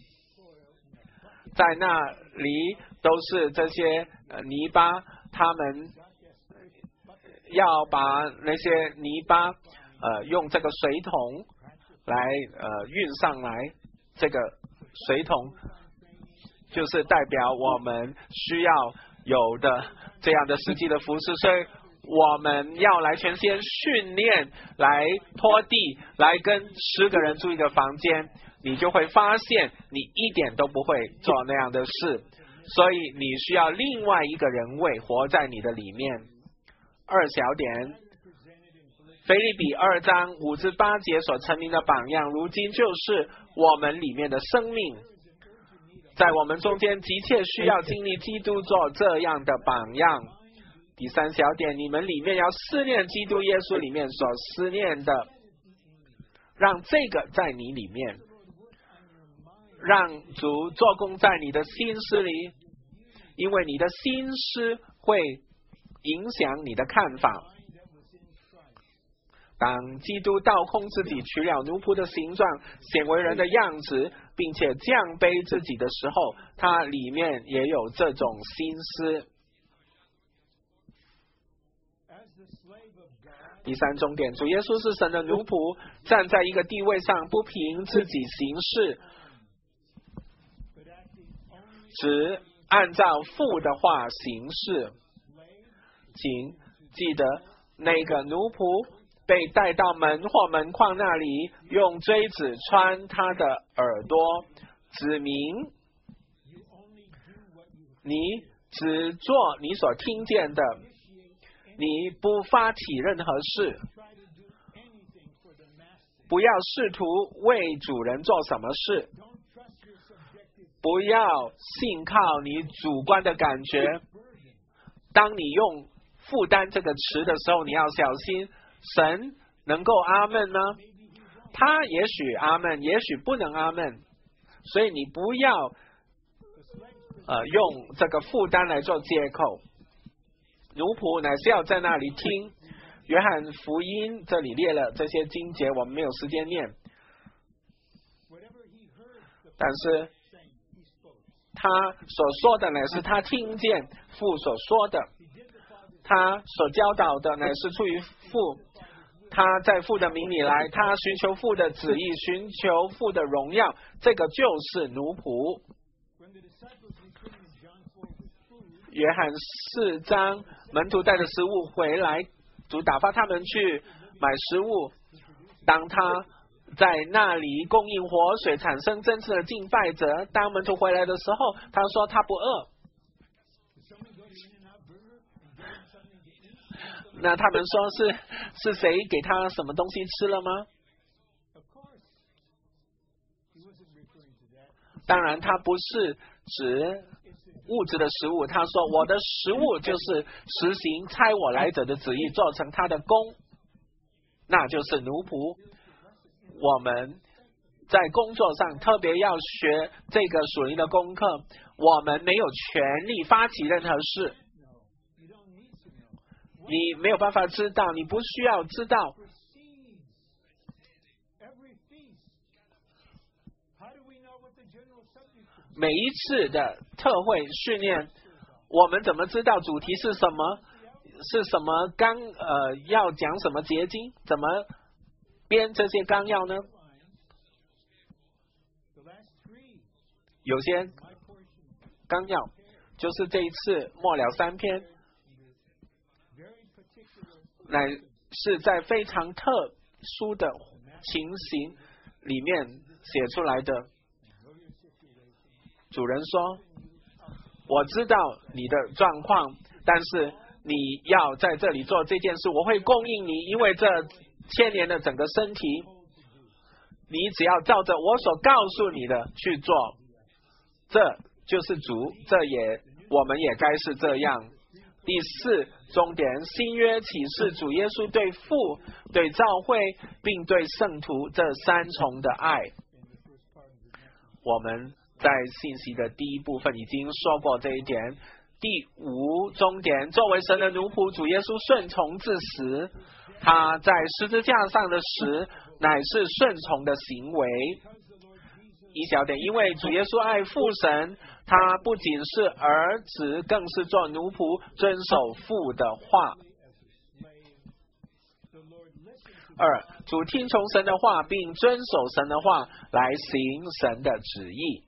在那里都是这些呃泥巴，他们要把那些泥巴呃用这个水桶来呃运上来，这个水桶就是代表我们需要有的这样的实际的服饰，所以我们要来全先训练，来拖地，来跟十个人住一个房间，你就会发现你一点都不会做那样的事，所以你需要另外一个人位活在你的里面。二小点，腓立比二章五至八节所成名的榜样，如今就是我们里面的生命，在我们中间急切需要经历基督做这样的榜样。第三小点，你们里面要思念基督耶稣里面所思念的，让这个在你里面，让主做工在你的心思里，因为你的心思会影响你的看法。当基督倒空自己，取了奴仆的形状，显为人的样子，并且降卑自己的时候，他里面也有这种心思。第三重点，主耶稣是神的奴仆，站在一个地位上，不凭自己行事，只按照父的话行事。请记得，那个奴仆被带到门或门框那里，用锥子穿他的耳朵，指明你只做你所听见的，你不发起任何事，不要试图为主人做什么事，不要信靠你主观的感觉。当你用负担这个词的时候，你要小心，神能够阿们吗？他也许阿们，也许不能阿们，所以你不要呃用这个负担来做借口。奴仆乃是要在那里听。约翰福音这里列了这些经节，我们没有时间念，但是他所说的乃是他听见父所说的，他所教导的乃是出于父，他在父的名里来，他寻求父的旨意，寻求父的荣耀，这个就是奴仆。约翰四章，门徒带着食物回来，主打发他们去买食物。当他在那里供应活水，产生真正的敬拜者，当门徒回来的时候，他说他不饿。那他们说是是谁给他什么东西吃了吗？当然他不是指物质的食物，他说我的食物就是实行差我来者的旨意，做成他的工，那就是奴仆。我们在工作上特别要学这个属灵的功课，我们没有权利发起任何事，你没有办法知道，你不需要知道。每一次的特会训练，我们怎么知道主题是什么？是什么纲？呃，要讲什么结经？怎么编这些纲要呢？有些纲要就是这一次末了三篇，乃是在非常特殊的情形里面写出来的。主人说，我知道你的状况，但是你要在这里做这件事，我会供应你，因为这千年的整个身体，你只要照着我所告诉你的去做，这就是主，这也我们也该是这样。 第四重点，新约启示主耶稣对父、对教会并对圣徒这三重的爱。我们在信息的第一部分已经说过这一点。第五重点，作为神的奴仆，主耶稣顺从至死，他在十字架上的死乃是顺从的行为。一小点，因为主耶稣爱父神，他不仅是儿子，更是做奴仆，遵守父的话。二，主听从神的话，并遵守神的话来行神的旨意。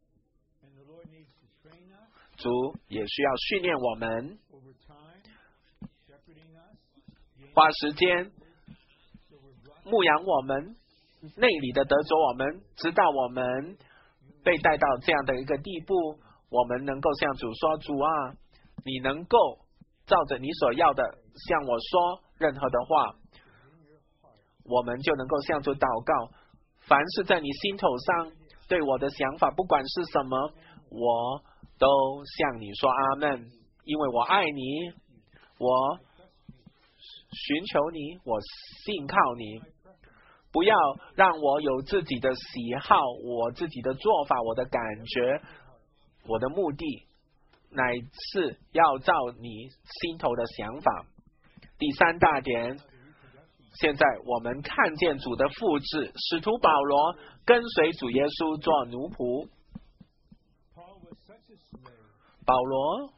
主也需要训练我们，花时间牧养我们，内里的得着我们，直到我们被带到这样的一个地步，我们能够向主说，主啊，你能够照着你所要的向我说任何的话，我们就能够向主祷告，凡是在你心头上对我的想法，不管是什么，我都向你说阿们，因为我爱你，我寻求你，我信靠你。不要让我有自己的喜好，我自己的做法，我的感觉，我的目的乃是要照你心头的想法。第三大点，现在我们看见主的复制，使徒保罗跟随主耶稣做奴仆。保罗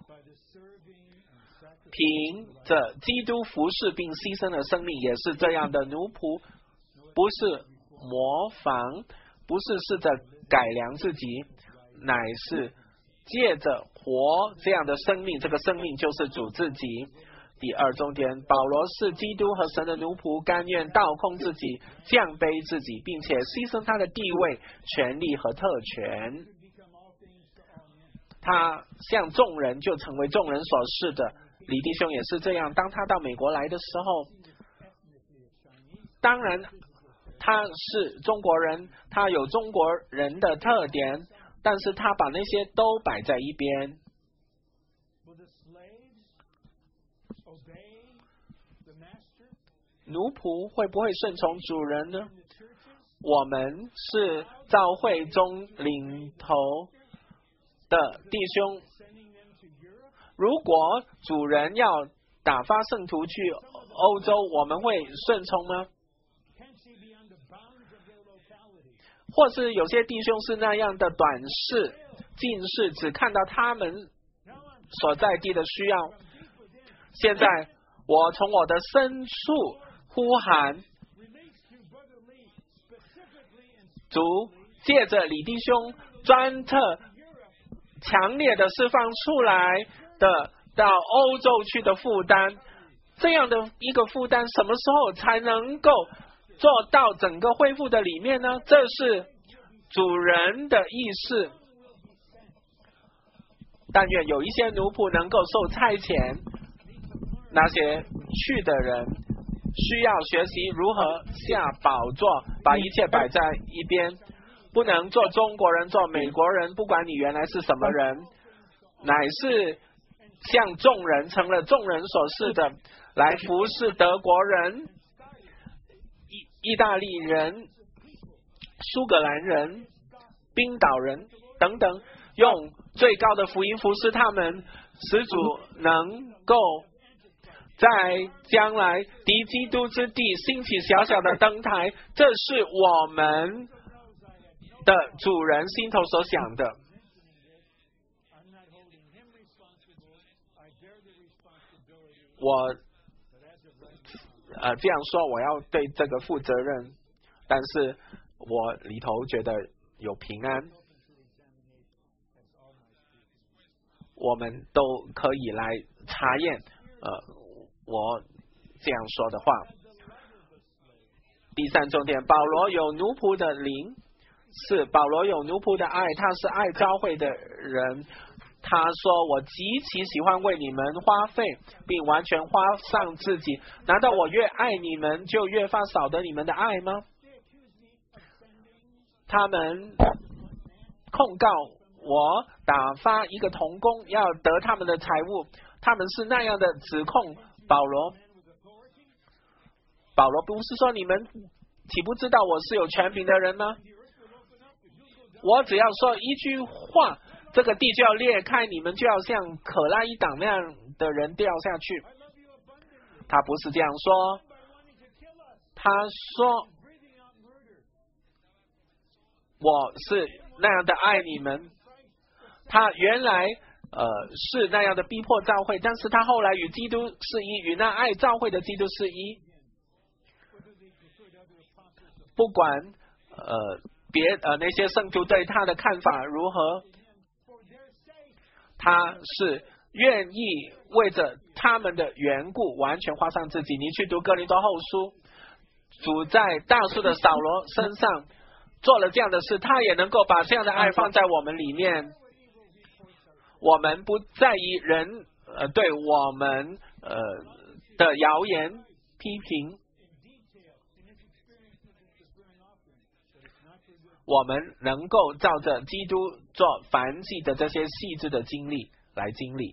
凭着基督服侍并牺牲的生命，也是这样的奴仆，不是模仿，不是试着改良自己，乃是借着活这样的生命，这个生命就是主自己。第二重点，保罗是基督和神的奴仆，甘愿倒空自己，降卑自己，并且牺牲他的地位、权利和特权。他向众人就成为众人所示的。李弟兄也是这样，当他到美国来的时候，当然他是中国人，他有中国人的特点，但是他把那些都摆在一边。奴仆会不会顺从主人呢？我们是教会中领头的弟兄，如果主人要打发圣徒去欧洲，我们会顺从吗？或是有些弟兄是那样的短视、近视，只看到他们所在地的需要。现在我从我的深处呼喊，主借着李弟兄专特强烈的释放出来的到欧洲去的负担，这样的一个负担什么时候才能够做到整个恢复的里面呢？这是主人的意识。但愿有一些奴仆能够受差遣，那些去的人需要学习如何下宝座，把一切摆在一边，不能做中国人，做美国人，不管你原来是什么人，乃是向众人成了众人所示的，来服侍德国人、意意大利人、苏格兰人、冰岛人等等，用最高的福音服侍他们，使主能够在将来敌基督之地兴起小小的灯台，这是我们的主人心头所想的。我呃这样说，我要对这个负责任，但是我里头觉得有平安，我们都可以来查验呃我这样说的话。第三重点，保罗有奴仆的灵，是保罗有奴仆的爱，他是爱教会的人。他说，我极其喜欢为你们花费，并完全花上自己，难道我越爱你们就越发少得你们的爱吗？他们控告我打发一个童工要得他们的财物，他们是那样的指控保罗。保罗不是说你们岂不知道我是有权柄的人吗？我只要说一句话，这个地就要裂开，你们就要像可拉一党那样的人掉下去。他不是这样说，他说我是那样的爱你们。他原来呃是那样的逼迫教会，但是他后来与基督是一，与那爱教会的基督是一。不管呃别呃那些圣徒对他的看法如何，他是愿意为着他们的缘故完全花上自己。你去读哥林多后书，主在大数的扫罗身上做了这样的事，他也能够把这样的爱放在我们里面。我们不在意人呃对我们呃的谣言批评，我们能够照着基督做凡祭的这些细致的经历来经历。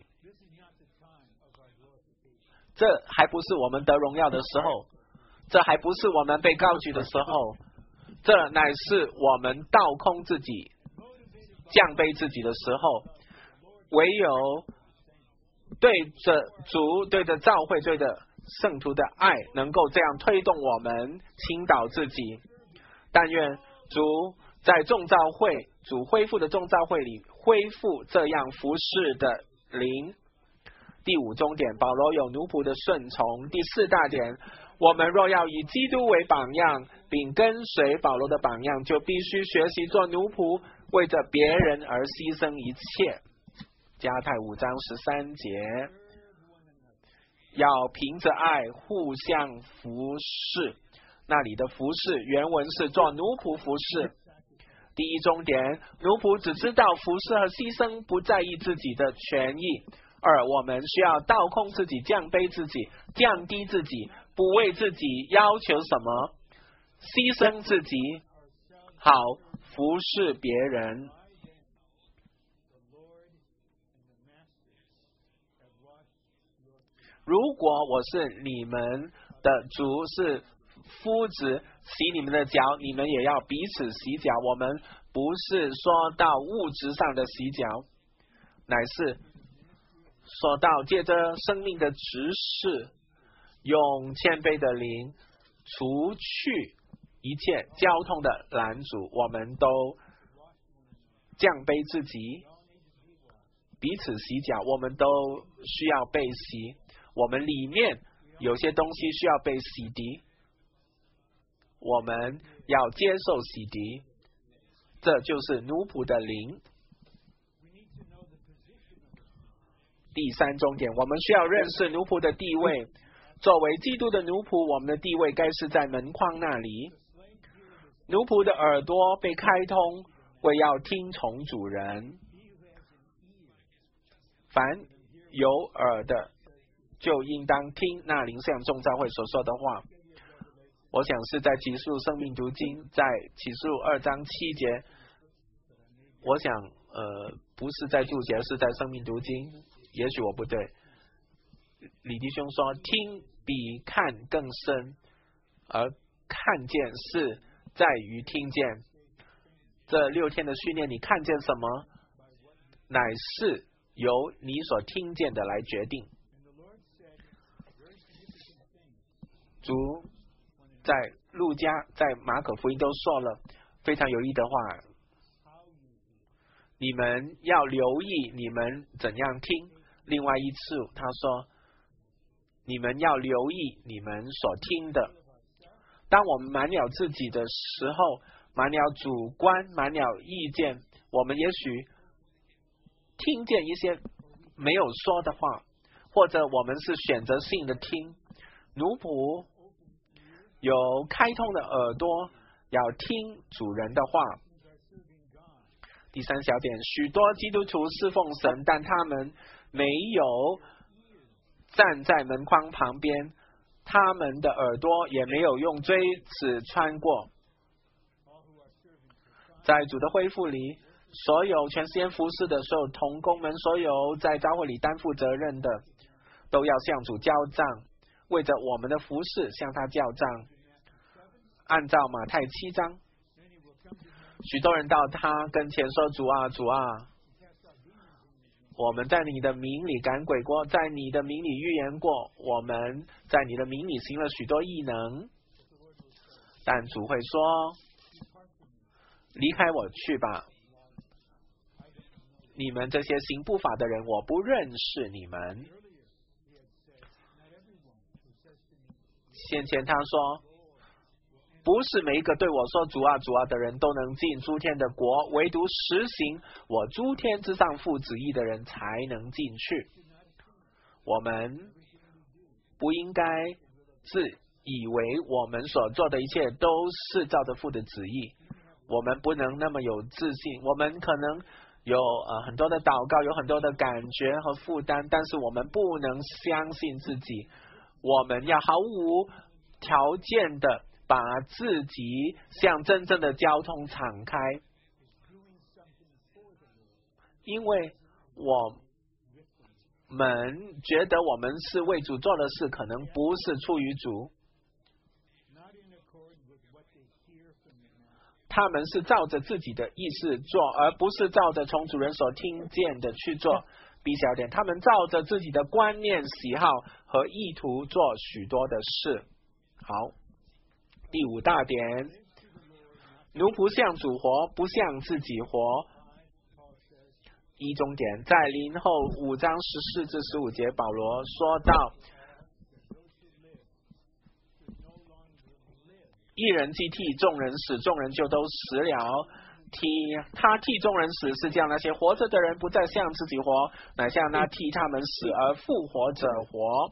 这还不是我们得荣耀的时候，这还不是我们被高举的时候，这乃是我们倒空自己降卑自己的时候。唯有对着主、对着教会、对着圣徒的爱能够这样推动我们倾倒自己。但愿主在众教会，主恢复的众教会里恢复这样服侍的灵。第五中点，保罗有奴仆的顺从。第四大点，我们若要以基督为榜样，并跟随保罗的榜样，就必须学习做奴仆，为着别人而牺牲一切。加太五章十三节，要凭着爱互相服侍。那里的服侍原文是做奴仆服侍。第一中点，奴仆只知道服侍和牺牲，不在意自己的权益。二，我们需要倒空自己，降卑自己，降低自己，不为自己要求什么，牺牲自己，好服侍别人。如果我是你们的主，是夫子，洗你们的脚，你们也要彼此洗脚。我们不是说到物质上的洗脚，乃是说到借着生命的指示，用谦卑的灵除去一切交通的拦阻。我们都降卑自己，彼此洗脚，我们都需要被洗。我们里面有些东西需要被洗涤，我们要接受洗涤，这就是奴仆的灵。第三重点，我们需要认识奴仆的地位。作为基督的奴仆，我们的地位该是在门框那里。奴仆的耳朵被开通，为要听从主人。凡有耳的，就应当听那灵向众教会所说的话。我想是在启示录生命读经，在启示录二章七节，我想呃不是在注解，而是在生命读经，也许我不对。李弟兄说，听比看更深，而看见是在于听见。这六天的训练，你看见什么，乃是由你所听见的来决定。主在路加、在马可福音都说了非常有益的话，你们要留意你们怎样听。另外一次他说，你们要留意你们所听的。当我们满了自己的时候，满了主观，满了意见，我们也许听见一些没有说的话，或者我们是选择性的听。奴仆有开通的耳朵，要听主人的话。第三小点，许多基督徒侍奉神，但他们没有站在门框旁边，他们的耳朵也没有用锥子穿过。在主的恢复里， 所有全时间服侍的所有同工们，所有在教会里担负责任的，都要向主交账，为着我们的服侍向他交账。按照马太七章，许多人到他跟前说：主啊，主啊，我们在你的名里赶鬼过，在你的名里预言过，我们在你的名里行了许多异能。但主会说：离开我去吧，你们这些行不法的人，我不认识你们。先前他说，不是每一个对我说主啊主啊的人都能进诸天的国，唯独实行我诸天之上父旨意的人才能进去。我们不应该自以为我们所做的一切都是照着父的旨意，我们不能那么有自信。我们可能有呃很多的祷告，有很多的感觉和负担，但是我们不能相信自己。我们要毫无条件的把自己向真正的交通敞开，因为我们觉得我们是为主做的事，可能不是出于主，他们是照着自己的意思做，而不是照着从主人所听见的去做。B 小点，他们照着自己的观念、喜好和意图做许多的事。好，第五大点，奴仆向主活，不向自己活。一中点，在林后五章十四至十五节，保罗说到，一人既替众人死，众人就都死了。替他替众人死，是叫那些活着的人不再向自己活，乃向那替他们死而复活者活。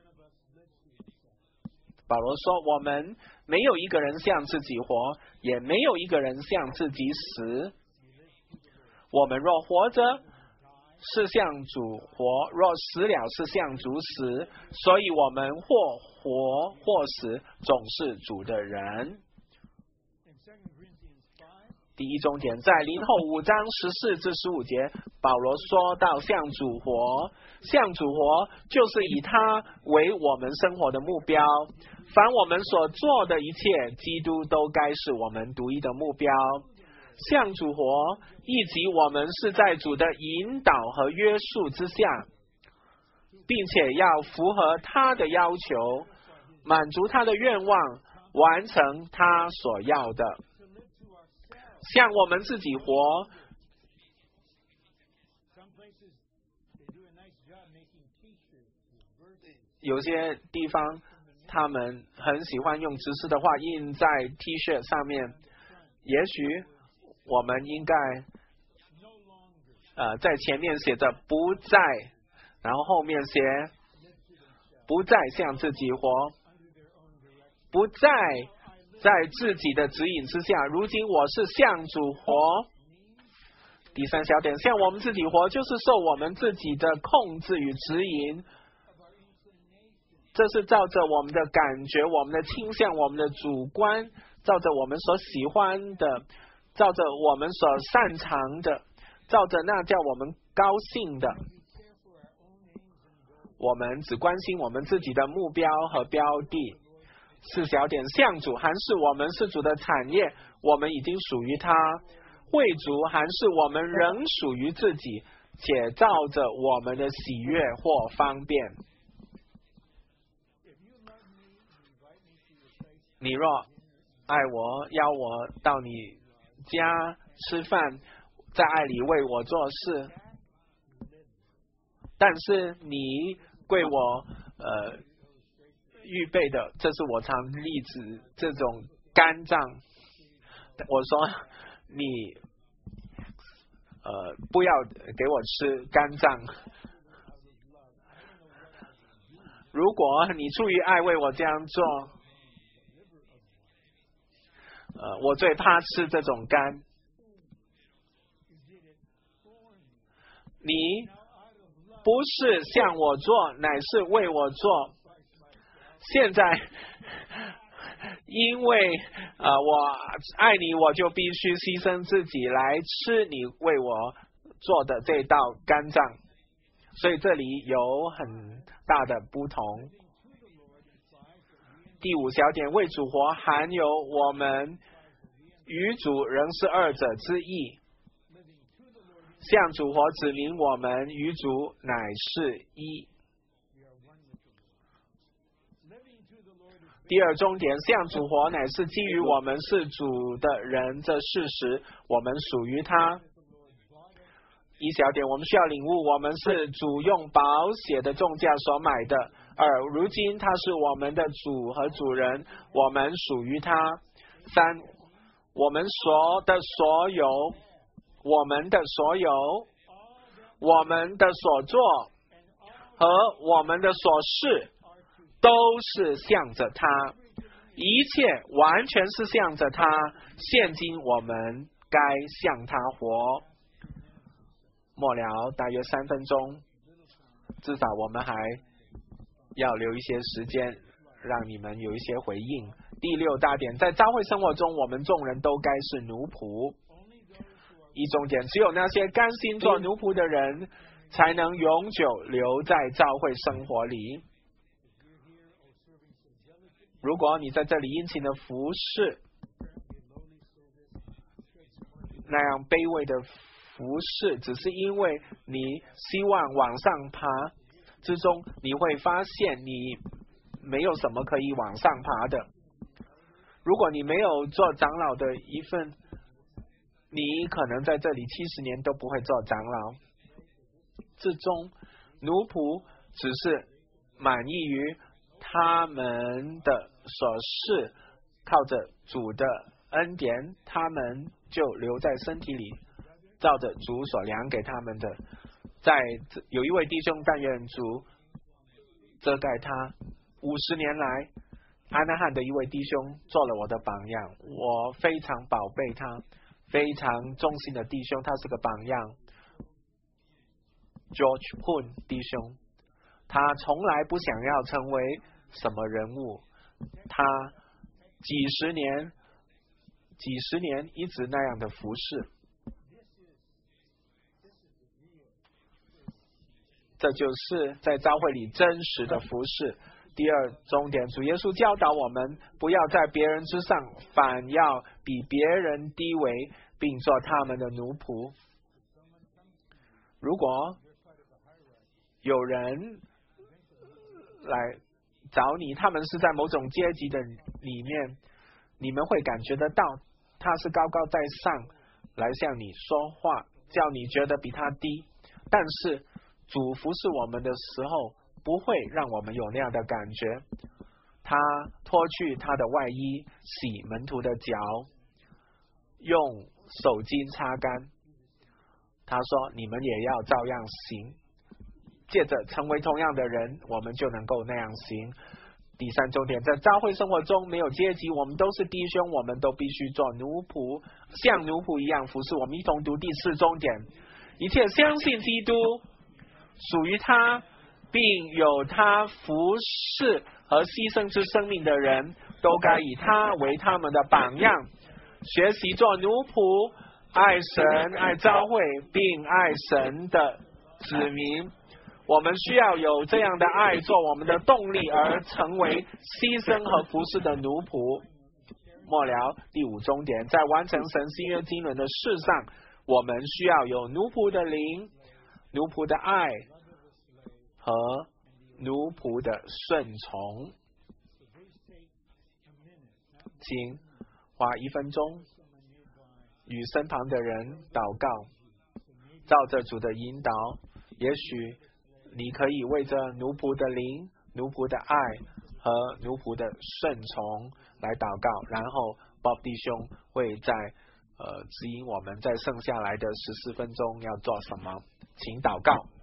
保罗说，我们没有一个人向自己活，也没有一个人向自己死。我们若活着，是向主活；若死了，是向主死。所以我们或活或死，总是主的人。第一重点，在林后五章十四至十五节，保罗说到向主活，向主活就是以他为我们生活的目标。凡我们所做的一切，基督都该是我们独一的目标。向主活，以及我们是在主的引导和约束之下，并且要符合他的要求，满足他的愿望，完成他所要的。像我们自己活，有些地方他们很喜欢用直视的话印在 T 恤上面，也许我们应该呃在前面写着不再，然后后面写不再向自己活，不再在自己的指引之下，如今我是向主活。第三小点，向我们自己活，就是受我们自己的控制与指引，这是照着我们的感觉、我们的倾向、我们的主观，照着我们所喜欢的，照着我们所擅长的，照着那叫我们高兴的。我们只关心我们自己的目标和标的。四小点，向主还是我们是主的产业，我们已经属于他；为主还是我们仍属于自己，且照着我们的喜悦或方便。你若爱我，邀我到你家吃饭，在爱里为我做事，但是你为我呃预备的，这是我常例子这种肝脏。我说你呃不要给我吃肝脏。如果你出于爱为我这样做，呃，我最怕吃这种肝。你不是向我做，乃是为我做。现在因为呃我爱你，我就必须牺牲自己来吃你为我做的这道肝脏，所以这里有很大的不同。第五小点，为主活含有我们与主仍是二者之意，向主活指明我们与主乃是一。第二重点，向主活乃是基于我们是主的人这事实，我们属于他。一小点，我们需要领悟，我们是主用宝血的重价所买的。二，如今他是我们的主和主人，我们属于他。三，我们所的所有，我们的所有，我们的所作和我们的所事，都是向着他，一切完全是向着他。现今我们该向他活。末了大约三分钟，至少我们还要留一些时间让你们有一些回应。第六大点，在教会生活中，我们众人都该是奴仆。一重点，只有那些甘心做奴仆的人才能永久留在教会生活里。如果你在这里殷勤的服侍，那样卑微的服侍，只是因为你希望往上爬之中，你会发现你没有什么可以往上爬的。如果你没有做长老的一份，你可能在这里七十年都不会做长老。至终，奴仆只是满意于他们的所事，靠着主的恩典，他们就留在身体里，照着主所量给他们的。在有一位弟兄，但愿主遮盖他。五十年来，阿那汉的一位弟兄做了我的榜样，我非常宝贝他，非常忠心的弟兄，他是个榜样。George Poon 弟兄，他从来不想要成为什么人物，他几十年几十年一直那样的服侍，这就是在教会里真实的服侍。第二重点，主耶稣教导我们不要在别人之上，反要比别人低微，并做他们的奴仆。如果有人来找你，他们是在某种阶级的里面，你们会感觉得到他是高高在上来向你说话，叫你觉得比他低。但是主服侍我们的时候，不会让我们有那样的感觉。他脱去他的外衣，洗门徒的脚，用手巾擦干。他说你们也要照样行，借着成为同样的人，我们就能够那样行。第三重点，在教会生活中没有阶级，我们都是弟兄，我们都必须做奴仆，像奴仆一样服侍。我们一同读第四重点，一切相信基督，属于他，并有他服侍和牺牲之生命的人，都该以他为他们的榜样，学习做奴仆，爱神爱教会，并爱神的子民。我们需要有这样的爱做我们的动力，而成为牺牲和服侍的奴仆。末了第五重点，在完成神新约经纶的事上，我们需要有奴仆的灵、奴仆的爱和奴仆的顺从。请花一分钟与身旁的人祷告，照着主的引导，也许你可以为着奴仆的灵、奴仆的爱和奴仆的顺从来祷告，然后Bob弟兄会在呃指引我们在剩下来的十四分钟要做什么。请祷告。